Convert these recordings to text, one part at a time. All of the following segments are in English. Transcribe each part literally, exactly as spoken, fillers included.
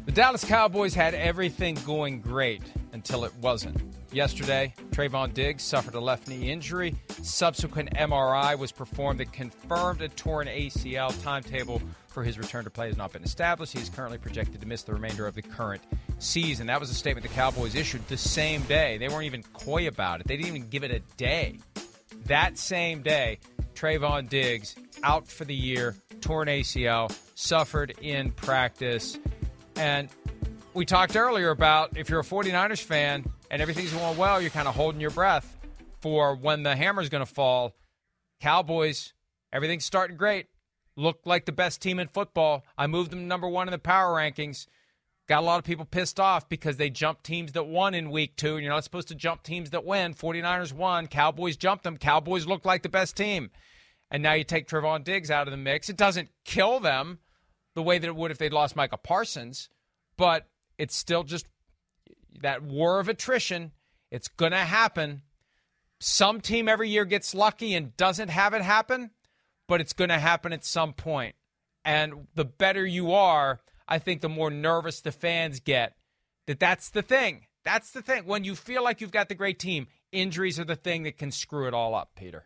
The Dallas Cowboys had everything going great until it wasn't. Yesterday, Trayvon Diggs suffered a left knee injury. Subsequent M R I was performed that confirmed a torn A C L. Timetable for his return to play has not been established. He is currently projected to miss the remainder of the current season. That was a statement the Cowboys issued the same day. They weren't even coy about it. They didn't even give it a day. That same day, Trayvon Diggs out for the year, torn A C L, suffered in practice. And we talked earlier about if you're a 49ers fan and everything's going well, you're kind of holding your breath for when the hammer's going to fall. Cowboys, everything's starting great. Look like the best team in football. I moved them number one in the power rankings. Got a lot of people pissed off because they jumped teams that won in week two, and you're not supposed to jump teams that win. 49ers won. Cowboys jumped them. Cowboys look like the best team. And now you take Trayvon Diggs out of the mix. It doesn't kill them the way that it would if they'd lost Micah Parsons, but it's still just that war of attrition. It's going to happen. Some team every year gets lucky and doesn't have it happen, but it's going to happen at some point. And the better you are, I think the more nervous the fans get. That that's the thing. That's the thing. When you feel like you've got the great team, injuries are the thing that can screw it all up, Peter.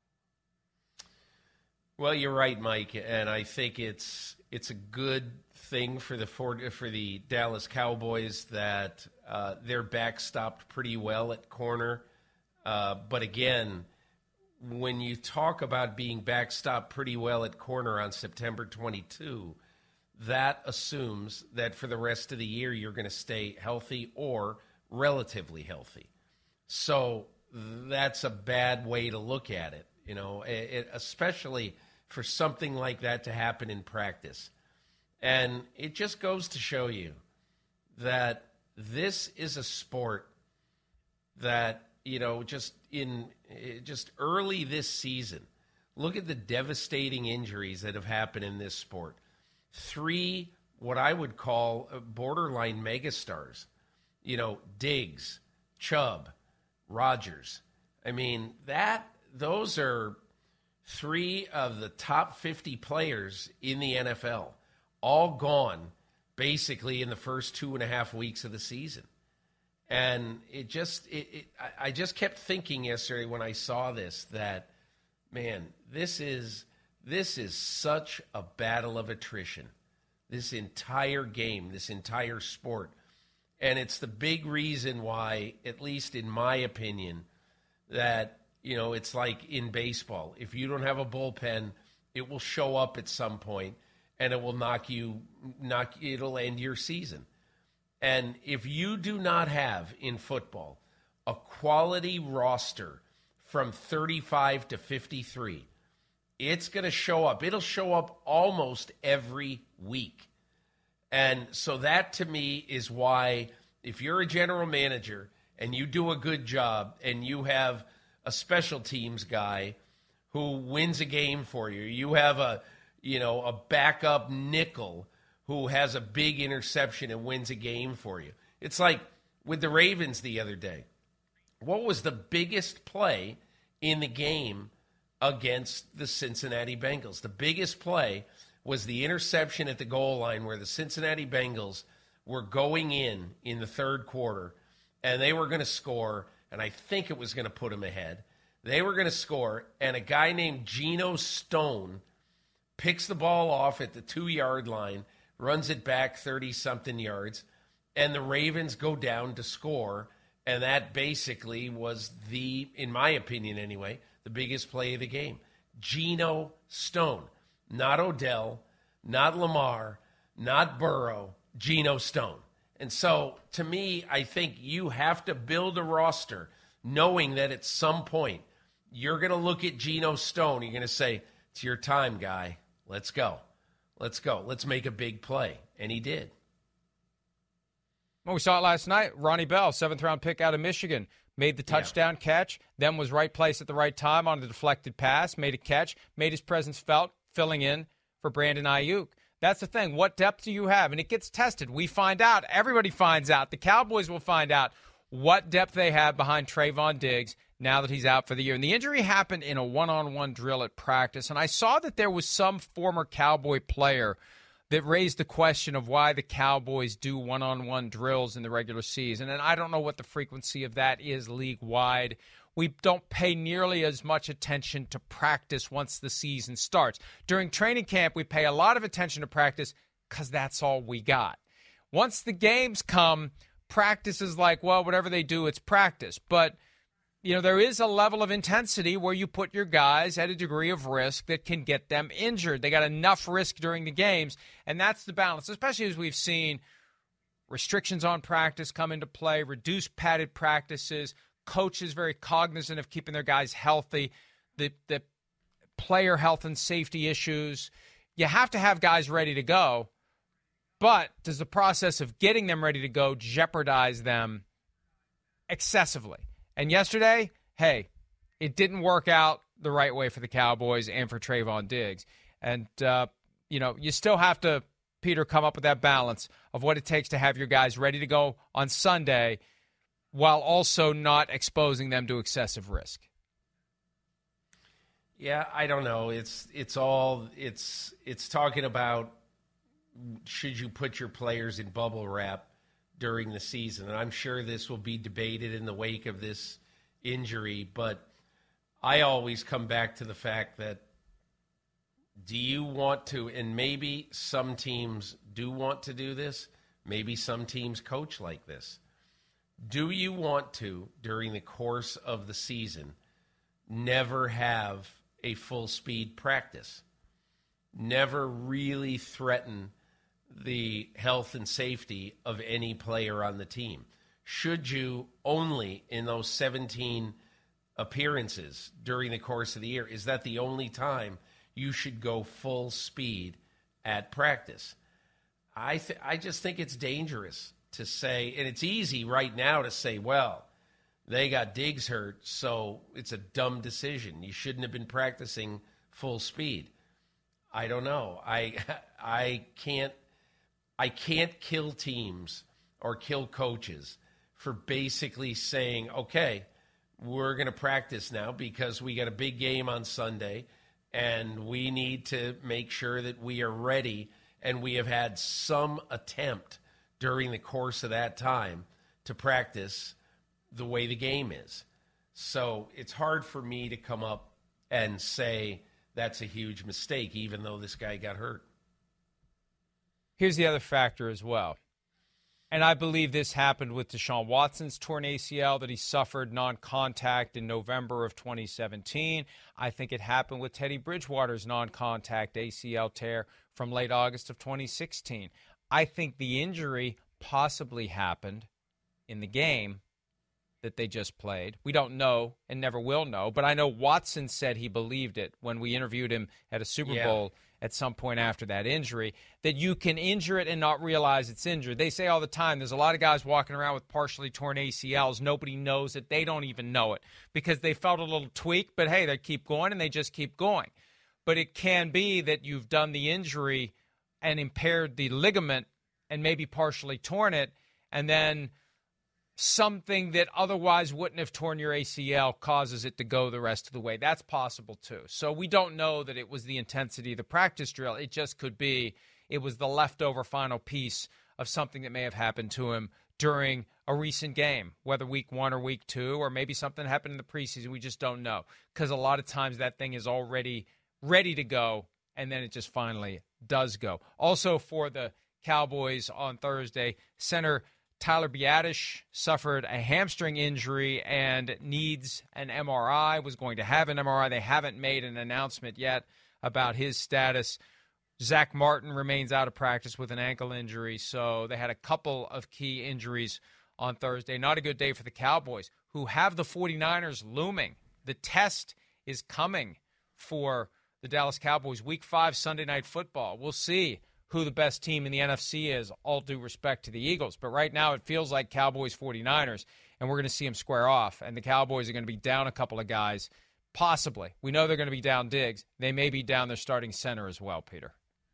Well, you're right, Mike, and I think it's it's a good thing for the for, for the Dallas Cowboys that uh, they're backstopped pretty well at corner. Uh, but again, when you talk about being backstopped pretty well at corner on September twenty-second, that assumes that for the rest of the year you're going to stay healthy or relatively healthy. So that's a bad way to look at it, you know, it, it, especially for something like that to happen in practice. And it just goes to show you that this is a sport that, you know, just in just early this season, look at the devastating injuries that have happened in this sport. Three, what I would call borderline megastars, you know, Diggs, Chubb, Rodgers. I mean, that those are three of the top fifty players in the N F L, all gone basically in the first two and a half weeks of the season. And it just, it, it, I just kept thinking yesterday when I saw this that, man, this is, this is such a battle of attrition, this entire game, this entire sport. And it's the big reason why, at least in my opinion, that, you know, it's like in baseball. If you don't have a bullpen, it will show up at some point and it will knock you, knock, it'll end your season. And if you do not have in football a quality roster from thirty-five to fifty-three, it's going to show up. It'll show up almost every week. And so that to me is why if you're a general manager and you do a good job and you have a special teams guy who wins a game for you, you have a, you know, a backup nickel who has a big interception and wins a game for you. It's like with the Ravens the other day. What was the biggest play in the game against the Cincinnati Bengals? The biggest play was the interception at the goal line where the Cincinnati Bengals were going in in the third quarter, and they were going to score, and I think it was going to put them ahead. They were going to score, and a guy named Geno Stone picks the ball off at the two-yard line, runs it back thirty-something yards, and the Ravens go down to score, and that basically was the, in my opinion anyway, the biggest play of the game. Geno Stone. Not Odell, not Lamar, not Burrow, Geno Stone. And so, to me, I think you have to build a roster knowing that at some point you're going to look at Geno Stone. You're going to say, it's your time, guy. Let's go. Let's go. Let's make a big play. And he did. Well, we saw it last night. Ronnie Bell, seventh-round pick out of Michigan, made the touchdown yeah. catch, then was right place at the right time on the deflected pass, made a catch, made his presence felt, filling in for Brandon Ayuk. That's the thing. What depth do you have? And it gets tested. We find out. Everybody finds out. The Cowboys will find out what depth they have behind Trayvon Diggs now that he's out for the year. And the injury happened in a one-on-one drill at practice. And I saw that there was some former Cowboy player that raised the question of why the Cowboys do one-on-one drills in the regular season. And I don't know what the frequency of that is league-wide. We don't pay nearly as much attention to practice once the season starts. During training camp, we pay a lot of attention to practice because that's all we got. Once the games come, practice is like, well, whatever they do, it's practice. But, you know, there is a level of intensity where you put your guys at a degree of risk that can get them injured. They got enough risk during the games, and that's the balance, especially as we've seen restrictions on practice come into play, reduced padded practices, coaches very cognizant of keeping their guys healthy, the, the player health and safety issues. You have to have guys ready to go. But does the process of getting them ready to go jeopardize them excessively? And yesterday, hey, it didn't work out the right way for the Cowboys and for Trayvon Diggs. And, uh, you know, you still have to, Peter, come up with that balance of what it takes to have your guys ready to go on Sunday while also not exposing them to excessive risk. Yeah, I don't know. It's it's all it's it's talking about, should you put your players in bubble wrap during the season? And I'm sure this will be debated in the wake of this injury, but I always come back to the fact that, do you want to, and maybe some teams do want to do this, maybe some teams coach like this. Do you want to, during the course of the season, never have a full speed practice? Never really threaten the health and safety of any player on the team? Should you only, in those seventeen appearances during the course of the year, is that the only time you should go full speed at practice? I th- I just think it's dangerous to say, and it's easy right now to say, well, they got Diggs hurt, so it's a dumb decision. You shouldn't have been practicing full speed. I don't know. I I can't I can't kill teams or kill coaches for basically saying, okay, we're going to practice now because we got a big game on Sunday and we need to make sure that we are ready and we have had some attempt during the course of that time to practice the way the game is. So it's hard for me to come up and say that's a huge mistake, even though this guy got hurt. Here's the other factor as well. And I believe this happened with Deshaun Watson's torn A C L that he suffered non-contact in November of twenty seventeen. I think it happened with Teddy Bridgewater's non-contact A C L tear from late August of twenty sixteen. I think the injury possibly happened in the game that they just played. We don't know and never will know, but I know Watson said he believed it when we interviewed him at a Super Yeah. Bowl at some point after that injury, that you can injure it and not realize it's injured. They say all the time, there's a lot of guys walking around with partially torn A C Ls. Nobody knows it. They don't even know it because they felt a little tweak, but hey, they keep going and they just keep going. But it can be that you've done the injury and impaired the ligament and maybe partially torn it, and then something that otherwise wouldn't have torn your A C L causes it to go the rest of the way. That's possible too. So we don't know that it was the intensity of the practice drill. It just could be it was the leftover final piece of something that may have happened to him during a recent game, whether week one or week two, or maybe something happened in the preseason. We just don't know because a lot of times that thing is already ready to go, and then it just finally does go. Also for the Cowboys on Thursday, center Tyler Biadasz suffered a hamstring injury and needs an M R I, was going to have an M R I. They haven't made an announcement yet about his status. Zach Martin remains out of practice with an ankle injury, so they had a couple of key injuries on Thursday. Not a good day for the Cowboys, who have the 49ers looming. The test is coming for the Dallas Cowboys. Week five, Sunday Night Football. We'll see who the best team in the N F C is, all due respect to the Eagles. But right now it feels like Cowboys 49ers, and we're going to see them square off. And the Cowboys are going to be down a couple of guys, possibly. We know they're going to be down Diggs. They may be down their starting center as well, Peter.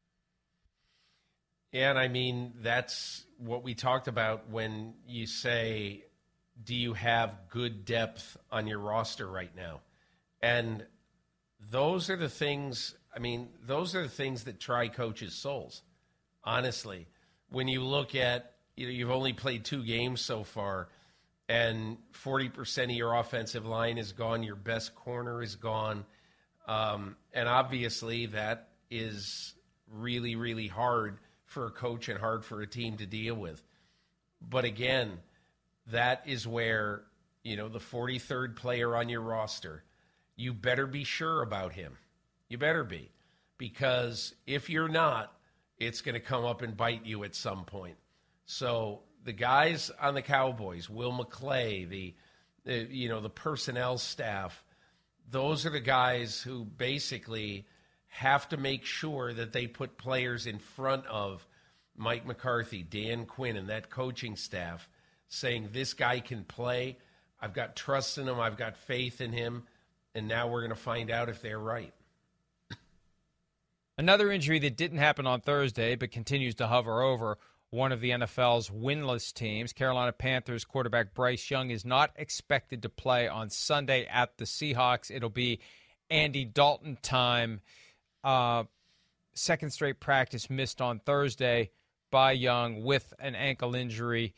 Yeah, and I mean, that's what we talked about when you say, do you have good depth on your roster right now? And those are the things, I mean, those are the things that try coaches' souls. honestly. When you look at, you know, you've only played two games so far, and forty percent of your offensive line is gone, your best corner is gone, um, and obviously that is really, really hard for a coach and hard for a team to deal with. But again, that is where, you know, the forty-third player on your roster, you better be sure about him. You better be. Because if you're not, it's going to come up and bite you at some point. So the guys on the Cowboys, Will McClay, the, the you know, the personnel staff, those are the guys who basically have to make sure that they put players in front of Mike McCarthy, Dan Quinn, and that coaching staff, saying this guy can play. I've got trust in him. I've got faith in him. And now we're going to find out if they're right. Another injury that didn't happen on Thursday but continues to hover over one of the N F L's winless teams. Carolina Panthers quarterback Bryce Young is not expected to play on Sunday at the Seahawks. It'll be Andy Dalton time. Uh, second straight practice missed on Thursday by Young with an ankle injury.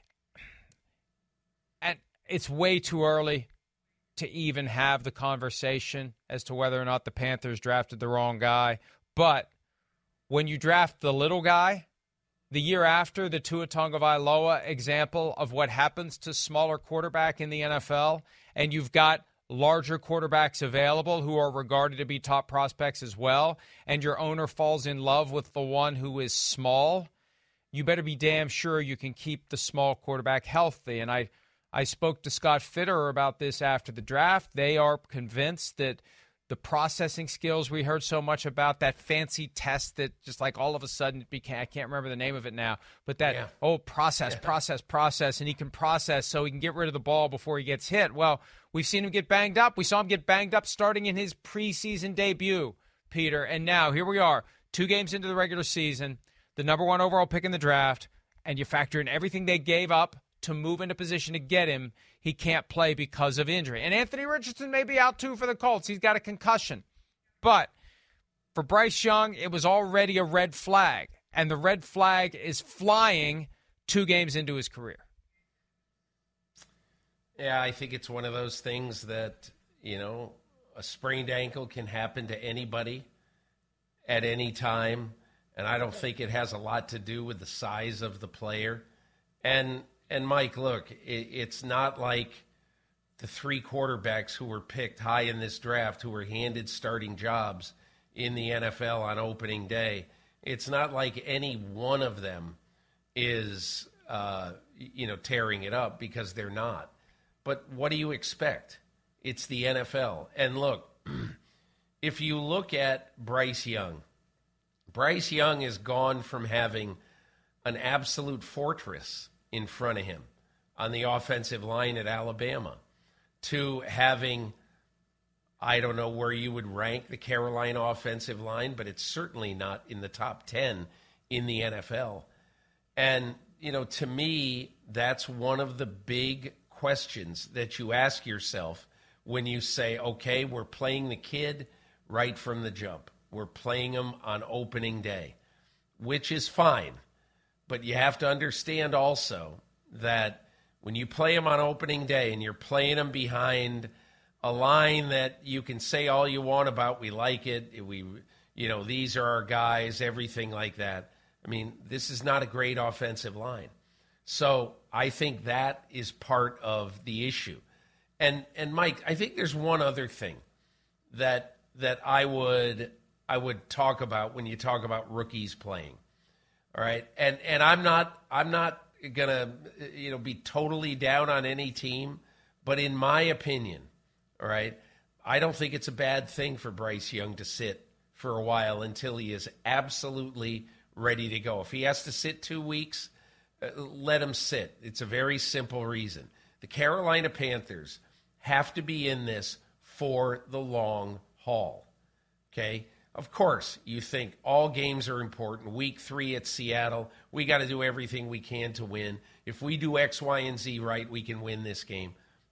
And it's way too early to even have the conversation as to whether or not the Panthers drafted the wrong guy. But when you draft the little guy, the year after the Tua Tagovailoa example of what happens to smaller quarterback in the N F L, and you've got larger quarterbacks available who are regarded to be top prospects as well, and your owner falls in love with the one who is small, you better be damn sure you can keep the small quarterback healthy. And I, I spoke to Scott Fitterer about this after the draft. They are convinced that the processing skills we heard so much about, that fancy test that just like all of a sudden it became, I can't remember the name of it now, but that, yeah. oh, process, yeah. process, process, and he can process so he can get rid of the ball before he gets hit. Well, we've seen him get banged up. We saw him get banged up starting in his preseason debut, Peter. And now here we are, two games into the regular season, the number one overall pick in the draft, and you factor in everything they gave up to move into position to get him, he can't play because of injury. And Anthony Richardson may be out, too, for the Colts. He's got a concussion. But for Bryce Young, it was already a red flag. And the red flag is flying two games into his career. Yeah, I think it's one of those things that, you know, a sprained ankle can happen to anybody at any time. And I don't think it has a lot to do with the size of the player. And And, Mike, look, it, it's not like the three quarterbacks who were picked high in this draft who were handed starting jobs in the N F L on opening day. It's not like any one of them is, uh, you know, tearing it up, because they're not. But what do you expect? It's the N F L. And, look, if you look at Bryce Young, Bryce Young has gone from having an absolute fortress in front of him on the offensive line at Alabama to having, I don't know where you would rank the Carolina offensive line, but it's certainly not in the top ten in the N F L. And, you know, to me, that's one of the big questions that you ask yourself when you say, okay, we're playing the kid right from the jump. We're playing him on opening day, which is fine. But you have to understand also that when you play them on opening day and you're playing them behind a line that you can say all you want about, we like it, we, you know, these are our guys, everything like that. I mean, this is not a great offensive line. So I think that is part of the issue. And and Mike, I think there's one other thing that that I would I would talk about when you talk about rookies playing. All right, and and I'm not I'm not gonna you know be totally down on any team, but in my opinion, all right, I don't think it's a bad thing for Bryce Young to sit for a while until he is absolutely ready to go. If he has to sit two weeks, uh, let him sit. It's a very simple reason. The Carolina Panthers have to be in this for the long haul. Okay. Of course, you think all games are important. Week three at Seattle, we got to do everything we can to win. If we do X, Y, and Z right, we can win this game.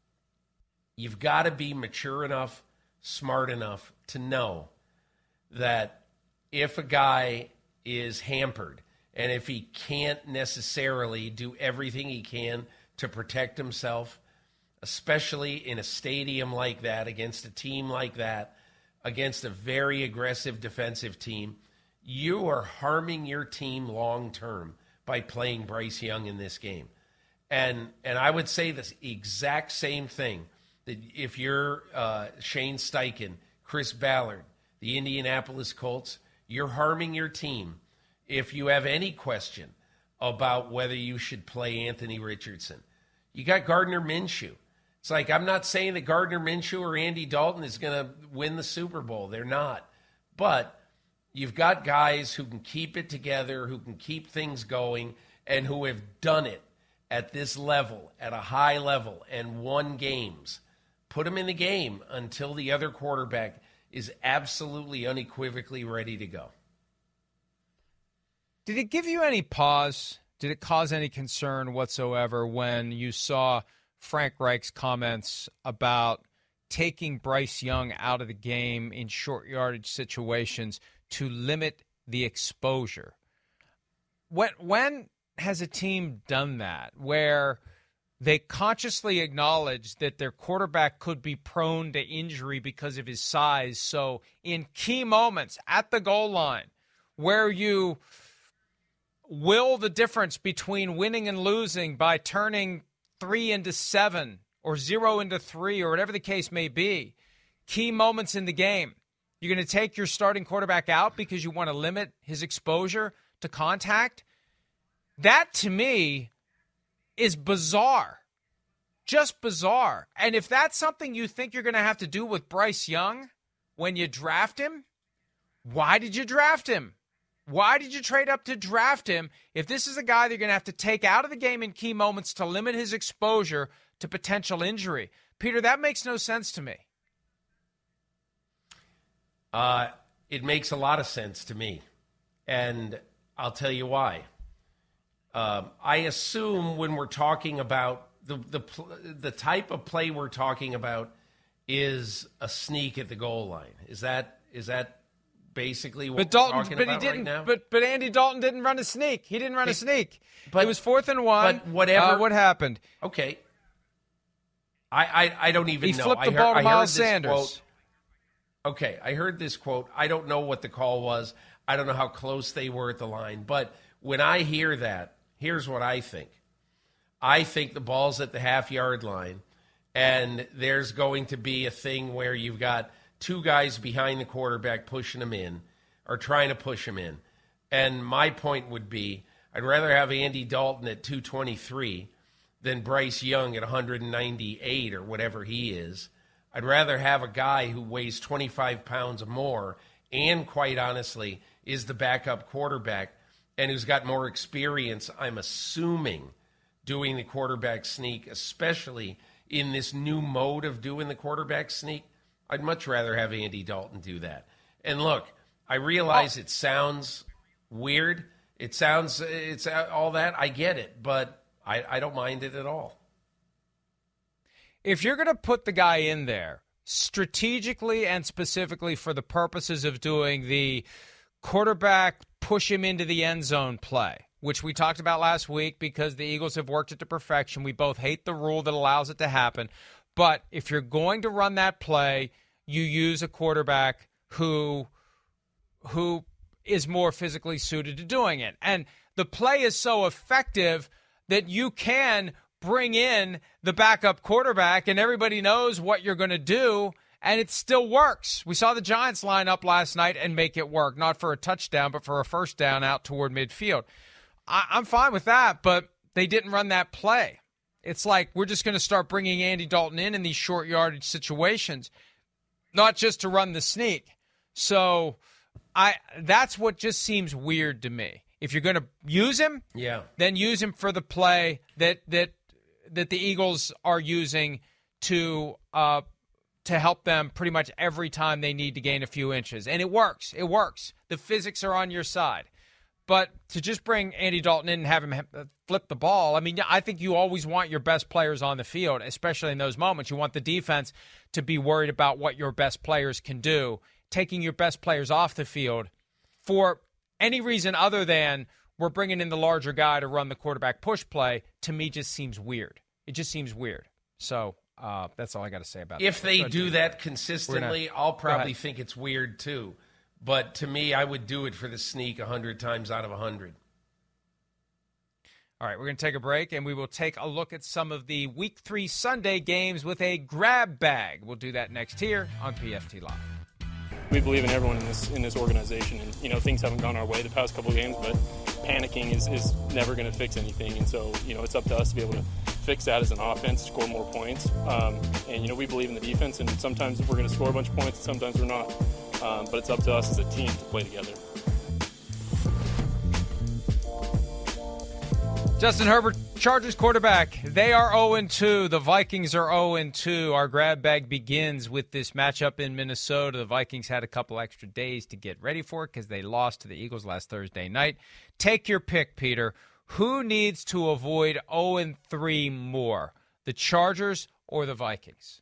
You've got to be mature enough, smart enough to know that if a guy is hampered, And if he can't necessarily do everything he can to protect himself, especially in a stadium like that, against a team like that, against a very aggressive defensive team, you are harming your team long term by playing Bryce Young in this game. And and I would say the exact same thing, that if you're uh, Shane Steichen, Chris Ballard, the Indianapolis Colts, you're harming your team if you have any question about whether you should play Anthony Richardson. You got Gardner Minshew. It's like, I'm not saying that Gardner Minshew or Andy Dalton is going to win the Super Bowl. They're not. But you've got guys who can keep it together, who can keep things going, and who have done it at this level, at a high level, and won games. Put them in the game until the other quarterback is absolutely unequivocally ready to go. Did it give you any pause? Did it cause any concern whatsoever when you saw Frank Reich's comments about taking Bryce Young out of the game in short yardage situations to limit the exposure? When, when has a team done that, where they consciously acknowledge that their quarterback could be prone to injury because of his size? So in key moments at the goal line where you will the difference between winning and losing by turning three into seven or zero into three or whatever the case may be, key moments in the game, you're going to take your starting quarterback out because you want to limit his exposure to contact? That, to me, is bizarre. Just bizarre. And if that's something you think you're going to have to do with Bryce Young when you draft him, why did you draft him? Why did you trade up to draft him if this is a guy that you're going to have to take out of the game in key moments to limit his exposure to potential injury? Peter, that makes no sense to me. Uh, it makes a lot of sense to me, and I'll tell you why. Um, I assume when we're talking about the, the the type of play we're talking about is a sneak at the goal line. Is that is that basically what but Dalton, we're talking but about he didn't, right now? But but Andy Dalton didn't run a sneak. He didn't run It, a sneak. But, it was fourth and one. But whatever. Uh, what happened? Okay. I, I, I don't even he know. He flipped I the heard, ball to I Miles heard this Sanders. Quote. Okay, I heard this quote. I don't know what the call was. I don't know how close they were at the line. But when I hear that, here's what I think. I think the ball's at the half-yard line, and there's going to be a thing where you've got two guys behind the quarterback pushing him in or trying to push him in. And my point would be I'd rather have Andy Dalton at two twenty-three than Bryce Young at one ninety-eight or whatever he is. I'd rather have a guy who weighs twenty-five pounds more and, quite honestly, is the backup quarterback and who's got more experience, I'm assuming, doing the quarterback sneak, especially in this new mode of doing the quarterback sneak. I'd much rather have Andy Dalton do that. And look, I realize it sounds weird. It sounds, it's all that. I get it, but I, I don't mind it at all. If you're going to put the guy in there strategically and specifically for the purposes of doing the quarterback push him into the end zone play, which we talked about last week because the Eagles have worked it to perfection. We both hate the rule that allows it to happen. But if you're going to run that play, you use a quarterback who who is more physically suited to doing it. And the play is so effective that you can bring in the backup quarterback and everybody knows what you're going to do, and it still works. We saw the Giants line up last night and make it work, not for a touchdown, but for a first down out toward midfield. I- I'm fine with that, but they didn't run that play. It's like we're just going to start bringing Andy Dalton in in these short yardage situations, not just to run the sneak. So I that's what just seems weird to me. If you're going to use him, yeah, then use him for the play that that that the Eagles are using to uh, to help them pretty much every time they need to gain a few inches. And it works. It works. The physics are on your side. But to just bring Andy Dalton in and have him flip the ball, I mean, I think you always want your best players on the field, especially in those moments. You want the defense to be worried about what your best players can do. Taking your best players off the field for any reason other than we're bringing in the larger guy to run the quarterback push play, to me just seems weird. It just seems weird. So uh, that's all I got to say about it. If they do that consistently, gonna, I'll probably think it's weird too. But to me, I would do it for the sneak one hundred times out of one hundred. All right, we're going to take a break, and we will take a look at some of the Week three Sunday games with a grab bag. We'll do that next here on P F T Live. We believe in everyone in this in this organization, and you know things haven't gone our way the past couple of games, but panicking is, is never going to fix anything, and so you know it's up to us to be able to fix that as an offense, score more points, um, and you know we believe in the defense, and sometimes we're going to score a bunch of points, and sometimes we're not, um, but it's up to us as a team to play together. Justin Herbert, Chargers quarterback. They are oh and two. The Vikings are oh and two. Our grab bag begins with this matchup in Minnesota. The Vikings had a couple extra days to get ready for it because they lost to the Eagles last Thursday night. Take your pick, Peter. Who needs to avoid oh and three more, the Chargers or the Vikings?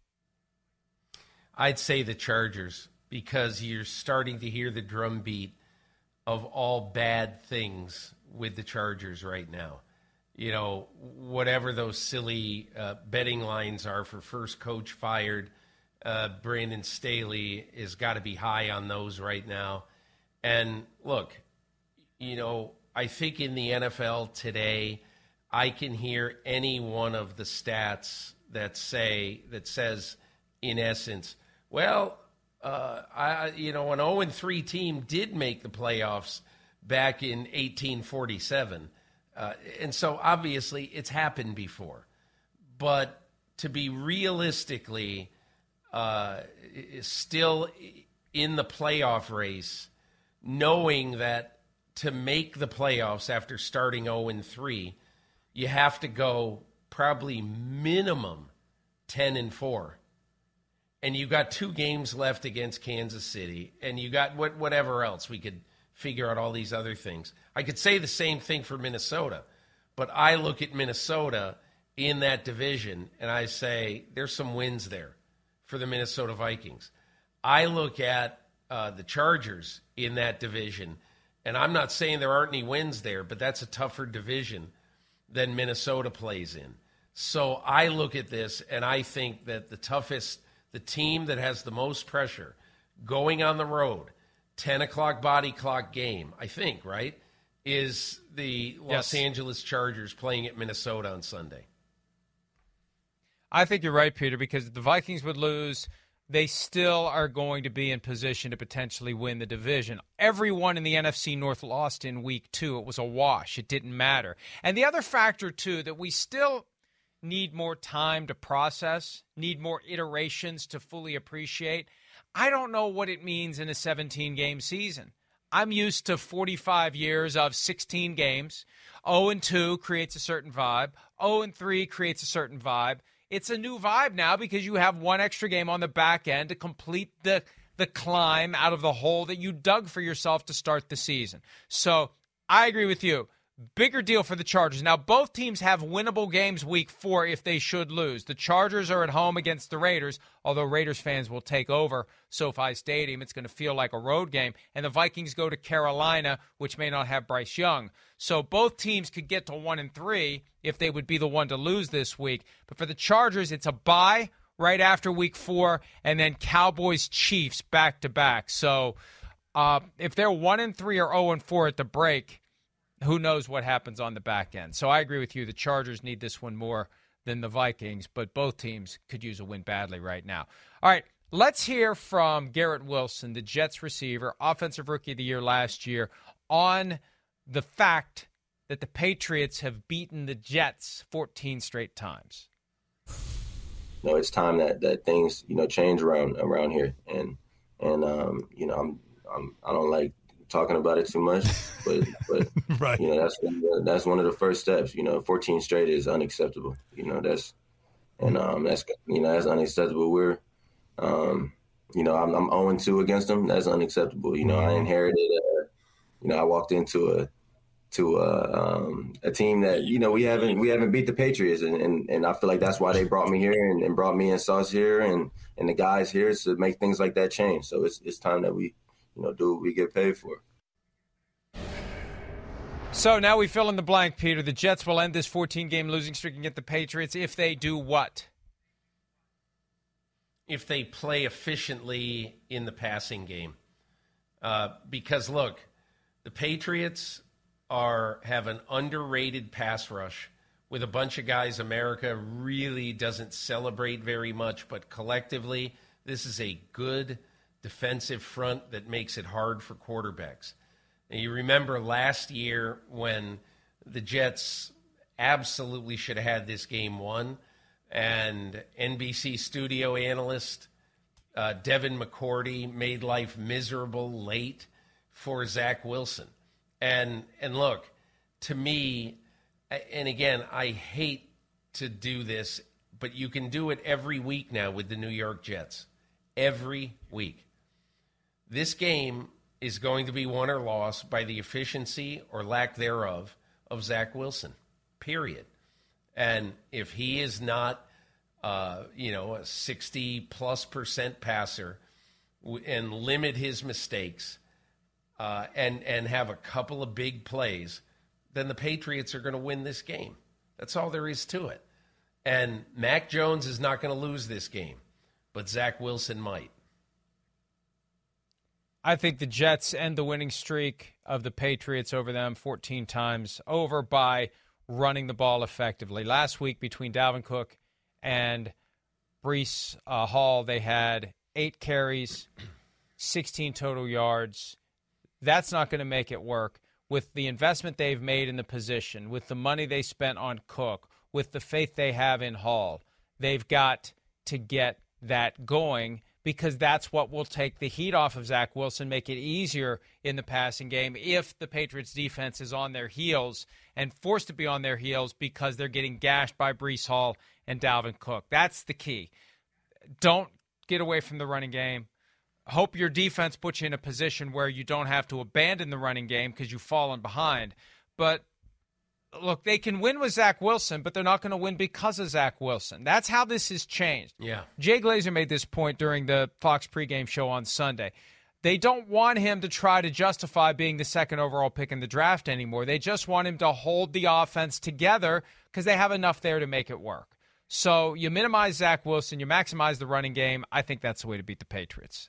I'd say the Chargers, because you're starting to hear the drumbeat of all bad things with the Chargers right now. You know, whatever those silly uh, betting lines are for first coach fired, uh, Brandon Staley has got to be high on those right now. And look, you know, I think in the N F L today, I can hear any one of the stats that say that says, in essence, well, uh, I you know, an oh and three team did make the playoffs back in eighteen forty-seven. Uh, and so, obviously, it's happened before. But to be realistically uh, still in the playoff race, knowing that to make the playoffs after starting oh and three, you have to go probably minimum ten and four. And you got two games left against Kansas City, and you got what, whatever else we could figure out all these other things. I could say the same thing for Minnesota, but I look at Minnesota in that division and I say there's some wins there for the Minnesota Vikings. I look at uh, the Chargers in that division, and I'm not saying there aren't any wins there, but that's a tougher division than Minnesota plays in. So I look at this and I think that the toughest, the team that has the most pressure going on the road, ten o'clock body clock game, I think, right, is the Los yes. Angeles Chargers playing at Minnesota on Sunday. I think you're right, Peter, because if the Vikings would lose, they still are going to be in position to potentially win the division. Everyone in the N F C North lost in week two. It was a wash. It didn't matter. And the other factor, too, that we still need more time to process, need more iterations to fully appreciate. I don't know what it means in a seventeen-game season. I'm used to forty-five years of sixteen games. oh and two creates a certain vibe. oh and three creates a certain vibe. It's a new vibe now because you have one extra game on the back end to complete the, the climb out of the hole that you dug for yourself to start the season. So I agree with you. Bigger deal for the Chargers. Now, both teams have winnable games week four if they should lose. The Chargers are at home against the Raiders, although Raiders fans will take over SoFi Stadium. It's going to feel like a road game. And the Vikings go to Carolina, which may not have Bryce Young. So both teams could get to one and three if they would be the one to lose this week. But for the Chargers, it's a bye right after week four, and then Cowboys-Chiefs back-to-back. So uh, if they're one and three or oh and four at the break, who knows what happens on the back end. So I agree with you. The Chargers need this one more than the Vikings, but both teams could use a win badly right now. All right, let's hear from Garrett Wilson, the Jets receiver, Offensive Rookie of the Year last year, on the fact that the Patriots have beaten the Jets fourteen straight times. You know, it's time that, that things, you know, change around around here. And, and um, you know, I'm, I'm, I don't like talking about it too much, but but right. you know that's one of the, that's one of the first steps. You know, fourteen straight is unacceptable. You know that's and um that's you know that's unacceptable. We're um you know I'm I'm oh and two against them. That's unacceptable. You know I inherited a, you know I walked into a to a um a team that you know we haven't we haven't beat the Patriots and and, and I feel like that's why they brought me here and, and brought me and Sauce here and and the guys here to make things like that change. So it's it's time that we. You know, do what we get paid for. So now we fill in the blank, Peter. The Jets will end this fourteen-game losing streak and get the Patriots if they do what? If they play efficiently in the passing game. Uh, because, look, the Patriots are have an underrated pass rush with a bunch of guys America really doesn't celebrate very much, but collectively, this is a good defensive front that makes it hard for quarterbacks. And you remember last year when the Jets absolutely should have had this game won, and N B C studio analyst uh, Devin McCourty made life miserable late for Zach Wilson. And and look, to me, and again, I hate to do this, but you can do it every week now with the New York Jets. Every week. This game is going to be won or lost by the efficiency or lack thereof of Zach Wilson, period. And if he is not, uh, you know, a sixty-plus percent passer and limit his mistakes uh, and, and have a couple of big plays, then the Patriots are going to win this game. That's all there is to it. And Mac Jones is not going to lose this game, but Zach Wilson might. I think the Jets end the winning streak of the Patriots over them fourteen times over by running the ball effectively. Last week between Dalvin Cook and Breece uh, Hall, they had eight carries, sixteen total yards. That's not going to make it work. With the investment they've made in the position, with the money they spent on Cook, with the faith they have in Hall, they've got to get that going, because that's what will take the heat off of Zach Wilson, make it easier in the passing game if the Patriots defense is on their heels and forced to be on their heels because they're getting gashed by Breece Hall and Dalvin Cook. That's the key. Don't get away from the running game. Hope your defense puts you in a position where you don't have to abandon the running game because you've fallen behind. But look, they can win with Zach Wilson, but they're not going to win because of Zach Wilson. That's how this has changed. Yeah. Jay Glazer made this point during the Fox pregame show on Sunday. They don't want him to try to justify being the second overall pick in the draft anymore. They just want him to hold the offense together because they have enough there to make it work. So you minimize Zach Wilson, you maximize the running game. I think that's the way to beat the Patriots.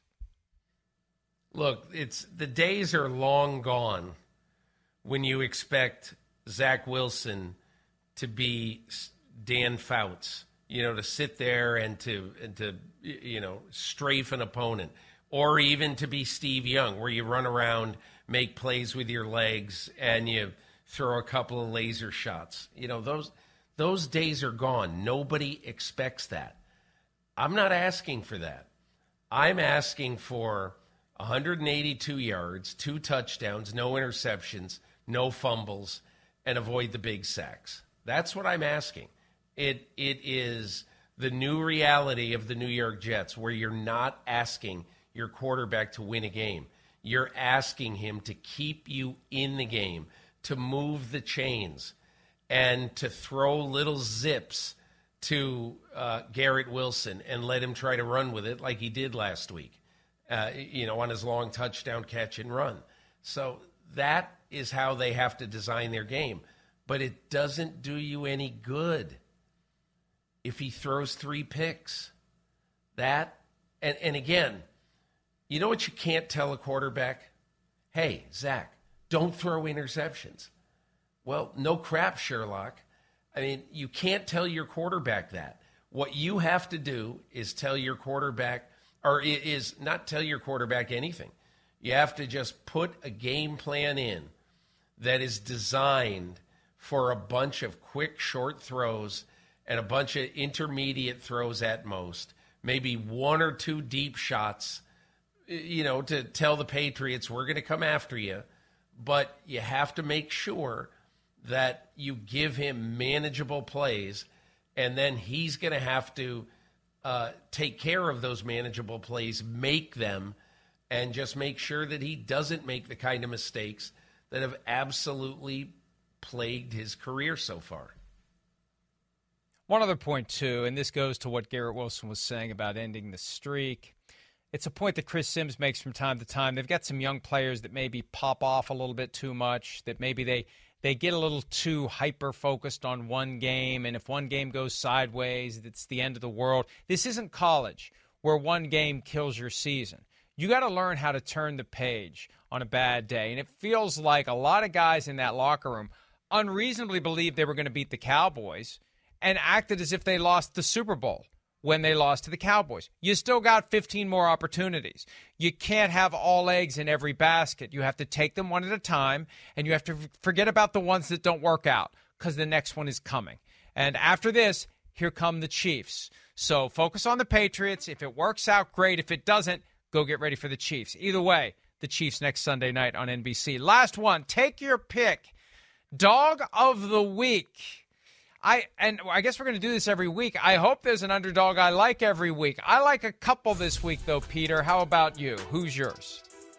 Look, it's the days are long gone when you expect Zach Wilson to be Dan Fouts, you know, to sit there and to and to you know strafe an opponent, or even to be Steve Young, where you run around, make plays with your legs, and you throw a couple of laser shots. You know, those those days are gone. Nobody expects that. I'm not asking for that. I'm asking for one hundred eighty-two yards, two touchdowns, no interceptions, no fumbles, and avoid the big sacks. That's what I'm asking. It It is the new reality of the New York Jets, where you're not asking your quarterback to win a game. You're asking him to keep you in the game, to move the chains, and to throw little zips to uh, Garrett Wilson and let him try to run with it like he did last week, uh, you know, on his long touchdown catch and run. So that is how they have to design their game. But it doesn't do you any good if he throws three picks. That, and, and again, you know what you can't tell a quarterback? Hey, Zach, don't throw interceptions. Well, no crap, Sherlock. I mean, you can't tell your quarterback that. What you have to do is tell your quarterback, or is not tell your quarterback anything. You have to just put a game plan in that is designed for a bunch of quick, short throws and a bunch of intermediate throws at most, maybe one or two deep shots, you know, to tell the Patriots, we're going to come after you. But you have to make sure that you give him manageable plays, and then he's going to have to uh, take care of those manageable plays, make them, and just make sure that he doesn't make the kind of mistakes that have absolutely plagued his career so far. One other point, too, and this goes to what Garrett Wilson was saying about ending the streak. It's a point that Chris Sims makes from time to time. They've got some young players that maybe pop off a little bit too much, that maybe they, they get a little too hyper-focused on one game, and if one game goes sideways, it's the end of the world. This isn't college where one game kills your season. You got to learn how to turn the page on a bad day, and it feels like a lot of guys in that locker room unreasonably believed they were going to beat the Cowboys and acted as if they lost the Super Bowl when they lost to the Cowboys. You still got fifteen more opportunities. You can't have all eggs in every basket. You have to take them one at a time, and you have to forget about the ones that don't work out because the next one is coming. And after this, here come the Chiefs. So focus on the Patriots. If it works out, great. If it doesn't, go get ready for the Chiefs. Either way, the Chiefs next Sunday night on N B C. Last one, take your pick. Dog of the week. I and I guess we're going to do this every week. I hope there's an underdog I like every week. I like a couple this week, though, Peter. How about you? Who's yours?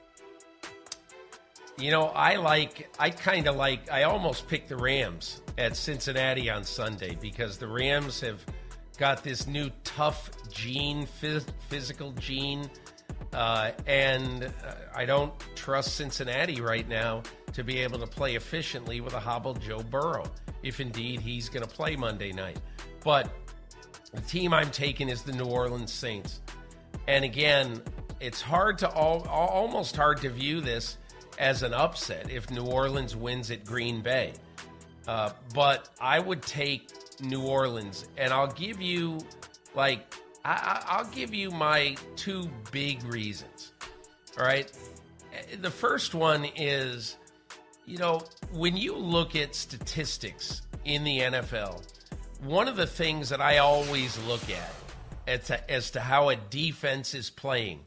You know, I like, I kind of like, I almost picked the Rams at Cincinnati on Sunday because the Rams have got this new tough gene, phys- physical gene, uh, and I don't trust Cincinnati right now to be able to play efficiently with a hobbled Joe Burrow, if indeed he's going to play Monday night. But the team I'm taking is the New Orleans Saints. And again, it's hard to all, almost hard to view this as an upset if New Orleans wins at Green Bay. Uh, but I would take New Orleans, and I'll give you, like, I, I'll give you my two big reasons. All right? The first one is, you know, when you look at statistics in the N F L, one of the things that I always look at as to, as to how a defense is playing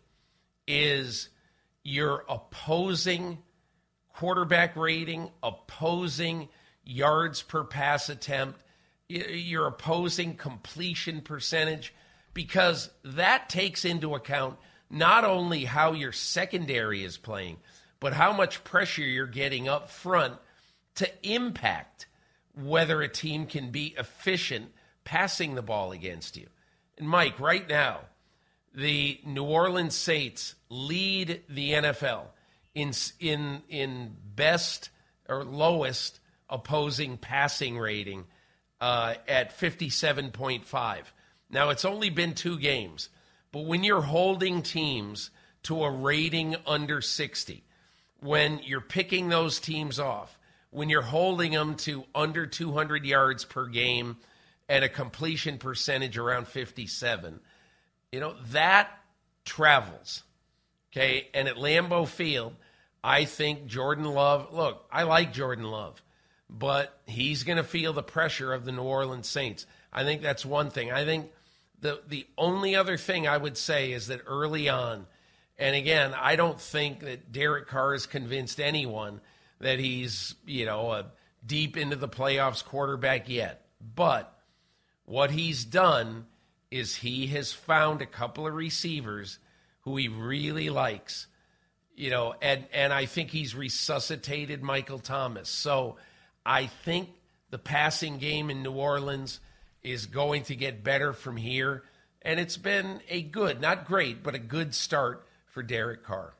is your opposing quarterback rating, opposing yards per pass attempt, your opposing completion percentage, because that takes into account not only how your secondary is playing, but how much pressure you're getting up front to impact whether a team can be efficient passing the ball against you. And Mike, right now, the New Orleans Saints lead the N F L in in in best or lowest opposing passing rating uh, at fifty-seven point five. Now, it's only been two games, but when you're holding teams to a rating under sixty, when you're picking those teams off, when you're holding them to under two hundred yards per game and a completion percentage around fifty-seven, you know, that travels. Okay, and at Lambeau Field, I think Jordan Love, look, I like Jordan Love, but he's going to feel the pressure of the New Orleans Saints. I think that's one thing. I think the the only other thing I would say is that early on, and again, I don't think that Derek Carr has convinced anyone that he's, you know, a deep into the playoffs quarterback yet. But what he's done is he has found a couple of receivers who he really likes, you know, and, and I think he's resuscitated Michael Thomas. So I think the passing game in New Orleans is going to get better from here. And it's been a good, not great, but a good start for Derek Carr.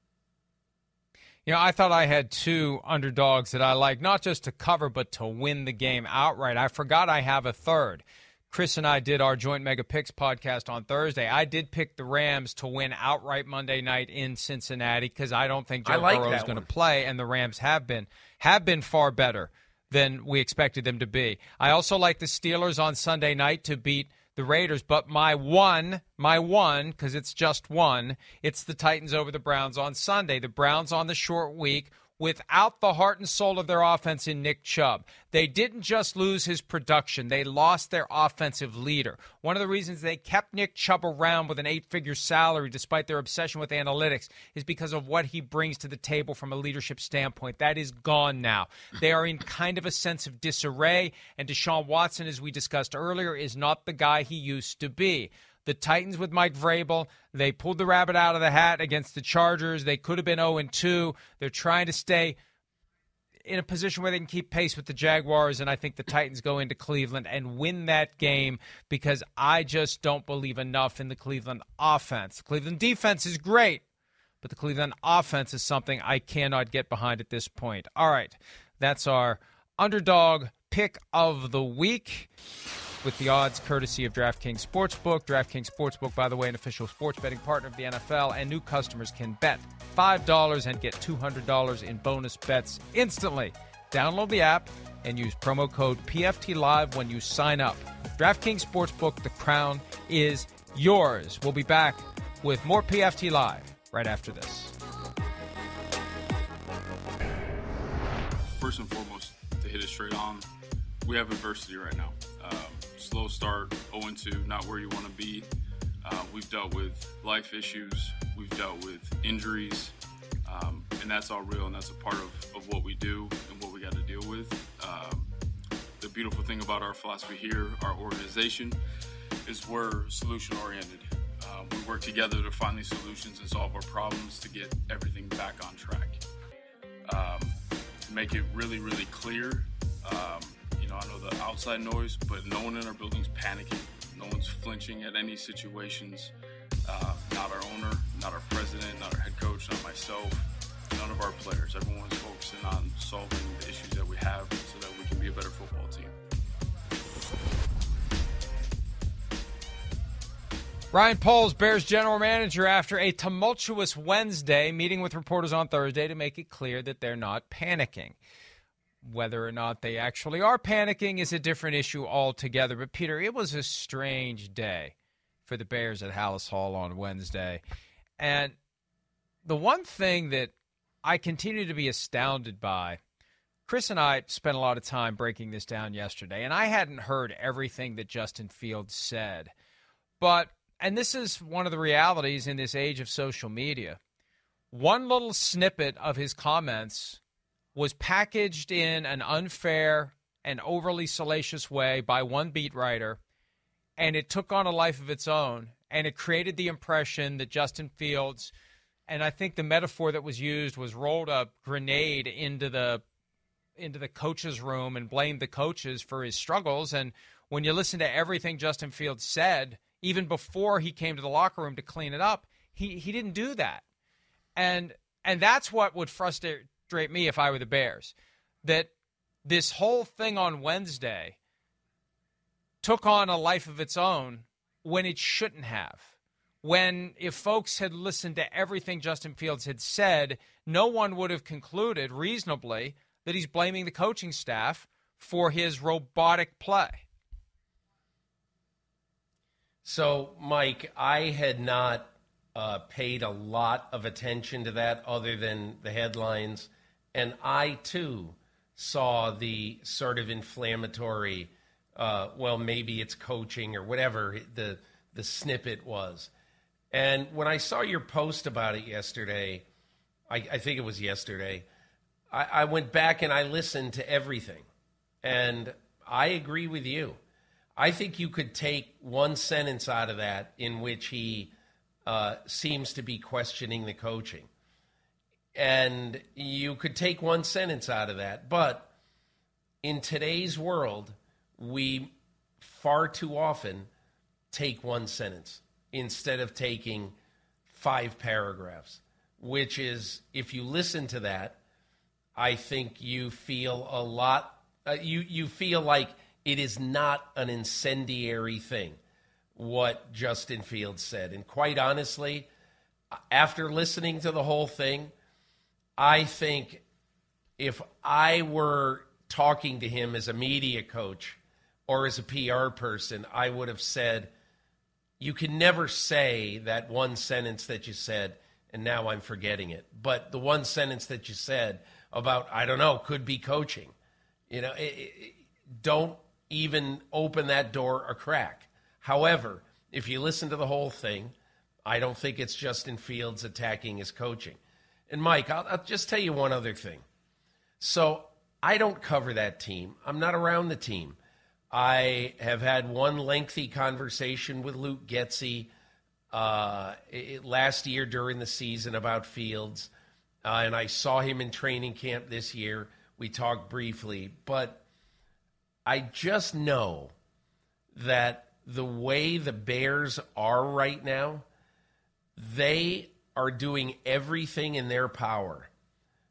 You know, I thought I had two underdogs that I like, not just to cover, but to win the game outright. I forgot I have a third. Chris and I did our joint Mega Picks podcast on Thursday. I did pick the Rams to win outright Monday night in Cincinnati because I don't think Joe like Burrow is going to play, and the Rams have been have been far better than we expected them to be. I also like the Steelers on Sunday night to beat the Raiders, but my one, my one, because it's just one, it's the Titans over the Browns on Sunday. The Browns on the short week without the heart and soul of their offense in Nick Chubb. They didn't just lose his production. They lost their offensive leader. One of the reasons they kept Nick Chubb around with an eight-figure salary despite their obsession with analytics is because of what he brings to the table from a leadership standpoint. That is gone now. They are in kind of a sense of disarray, and Deshaun Watson, as we discussed earlier, is not the guy he used to be. The Titans with Mike Vrabel, they pulled the rabbit out of the hat against the Chargers. They could have been oh and two. They're trying to stay in a position where they can keep pace with the Jaguars, and I think the Titans go into Cleveland and win that game because I just don't believe enough in the Cleveland offense. The Cleveland defense is great, but the Cleveland offense is something I cannot get behind at this point. All right, That's our underdog pick of the week, with the odds courtesy of DraftKings Sportsbook. DraftKings Sportsbook, by the way, an official sports betting partner of the N F L, and new customers can bet five dollars and get two hundred dollars in bonus bets instantly. Download the app and use promo code P F T Live when you sign up. DraftKings Sportsbook, the crown is yours. We'll be back with more P F T Live right after this. First and foremost, to hit it straight on, we have adversity right now. Um, slow start, oh and two, not where you want to be. Uh, we've dealt with life issues. We've dealt with injuries. Um, and that's all real, and that's a part of, of what we do and what we got to deal with. Um, the beautiful thing about our philosophy here, our organization, is we're solution-oriented. Uh, we work together to find these solutions and solve our problems to get everything back on track. Um, to make it really, really clear, um, you know, I know the outside noise, but no one in our building's panicking. No one's flinching at any situations. Uh, not our owner, not our president, not our head coach, not myself, none of our players. Everyone's focusing on solving the issues that we have so that we can be a better football team. Ryan Poles, Bears general manager, after a tumultuous Wednesday, meeting with reporters on Thursday to make it clear that they're not panicking. Whether or not they actually are panicking is a different issue altogether. But, Peter, it was a strange day for the Bears at Halas Hall on Wednesday. And the one thing that I continue to be astounded by, Chris and I spent a lot of time breaking this down yesterday, and I hadn't heard everything that Justin Fields said. But, and this is one of the realities in this age of social media, one little snippet of his comments was packaged in an unfair and overly salacious way by one beat writer, and it took on a life of its own, and it created the impression that Justin Fields, and I think the metaphor that was used was rolled a grenade into the into the coach's room and blamed the coaches for his struggles. And when you listen to everything Justin Fields said, even before he came to the locker room to clean it up, he he didn't do that. And and that's what would frustrate me if I were the Bears, that this whole thing on Wednesday took on a life of its own when it shouldn't have. When, if folks had listened to everything Justin Fields had said, no one would have concluded reasonably that he's blaming the coaching staff for his robotic play. So, Mike, I had not uh, paid a lot of attention to that other than the headlines. And I, too, saw the sort of inflammatory, uh, well, maybe it's coaching or whatever the the snippet was. And when I saw your post about it yesterday, I, I think it was yesterday, I, I went back and I listened to everything. And I agree with you. I think you could take one sentence out of that in which he uh, seems to be questioning the coaching. And you could take one sentence out of that. But in today's world, we far too often take one sentence instead of taking five paragraphs, which is, if you listen to that, I think you feel a lot, uh, you, you feel like it is not an incendiary thing, what Justin Fields said. And quite honestly, after listening to the whole thing, I think if I were talking to him as a media coach or as a P R person, I would have said, you can never say that one sentence that you said, and now I'm forgetting it. But the one sentence that you said about, I don't know, could be coaching. You know, it, it, don't even open that door a crack. However, if you listen to the whole thing, I don't think it's Justin Fields attacking his coaching. And, Mike, I'll, I'll just tell you one other thing. So I don't cover that team. I'm not around the team. I have had one lengthy conversation with Luke Getsy uh, it, last year during the season about Fields, uh, and I saw him in training camp this year. We talked briefly, but I just know that the way the Bears are right now, they are doing everything in their power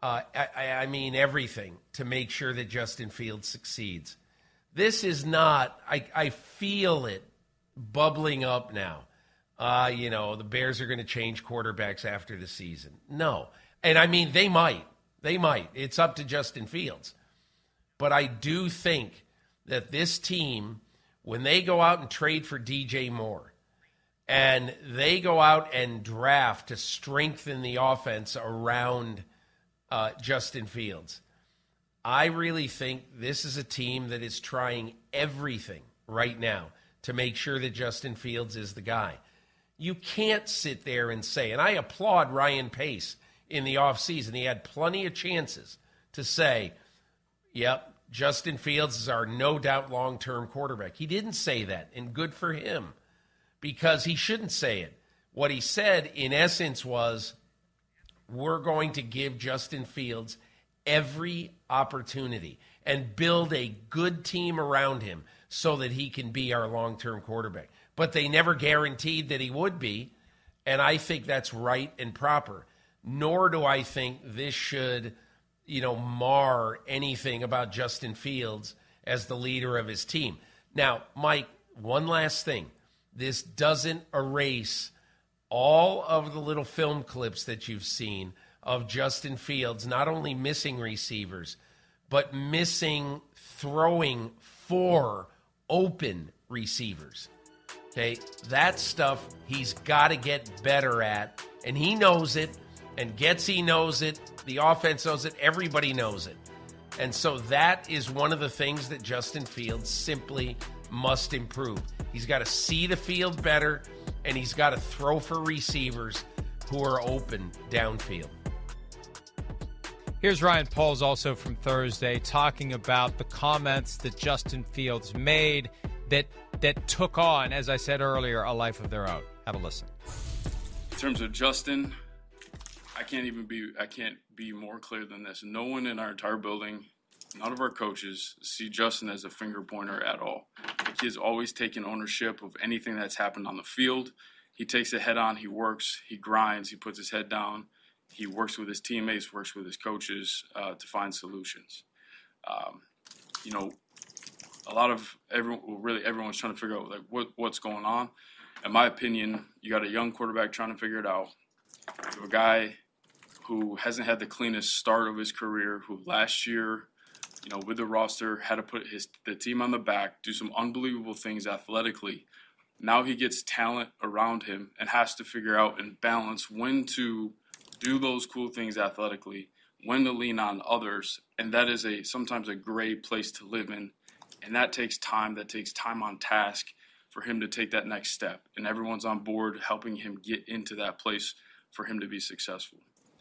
Uh, I, I mean, everything to make sure that Justin Fields succeeds. This is not, I, I feel it bubbling up now. Uh, you know, the Bears are going to change quarterbacks after the season. No. And I mean, they might. They might. It's up to Justin Fields. But I do think that this team, when they go out and trade for D J Moore, and they go out and draft to strengthen the offense around uh, Justin Fields, I really think this is a team that is trying everything right now to make sure that Justin Fields is the guy. You can't sit there and say, and I applaud Ryan Pace in the offseason. He had plenty of chances to say, yep, Justin Fields is our no-doubt long-term quarterback. He didn't say that, and good for him, because he shouldn't say it. What he said, in essence, was, we're going to give Justin Fields every opportunity and build a good team around him so that he can be our long-term quarterback. But they never guaranteed that he would be, and I think that's right and proper. Nor do I think this should, you know, mar anything about Justin Fields as the leader of his team. Now, Mike, one last thing. This doesn't erase all of the little film clips that you've seen of Justin Fields not only missing receivers, but missing throwing for open receivers. Okay, that stuff he's got to get better at, and he knows it, and Getsy knows it, the offense knows it, everybody knows it. And so that is one of the things that Justin Fields simply must improve. He's got to see the field better, and he's got to throw for receivers who are open downfield. Here's Ryan Poles also from Thursday talking about the comments that Justin Fields made that that took on, as I said earlier, a life of their own. Have a listen. In terms of Justin, I can't even be I can't be more clear than this. No one in our entire building, none of our coaches, see Justin as a finger pointer at all. The kid's always taken ownership of anything that's happened on the field. He takes it head on, he works, he grinds, he puts his head down. He works with his teammates, works with his coaches uh, to find solutions. Um, you know, a lot of everyone, well, really everyone's trying to figure out like what, what's going on. In my opinion, you got a young quarterback trying to figure it out. You have a guy who hasn't had the cleanest start of his career, who last year, you know, with the roster had to put his the team on the back, do some unbelievable things athletically. Now he gets talent around him and has to figure out and balance when to do those cool things athletically, when to lean on others, and that is a sometimes a great place to live in, and that takes time. That takes time on task for him to take that next step, and everyone's on board helping him get into that place for him to be successful.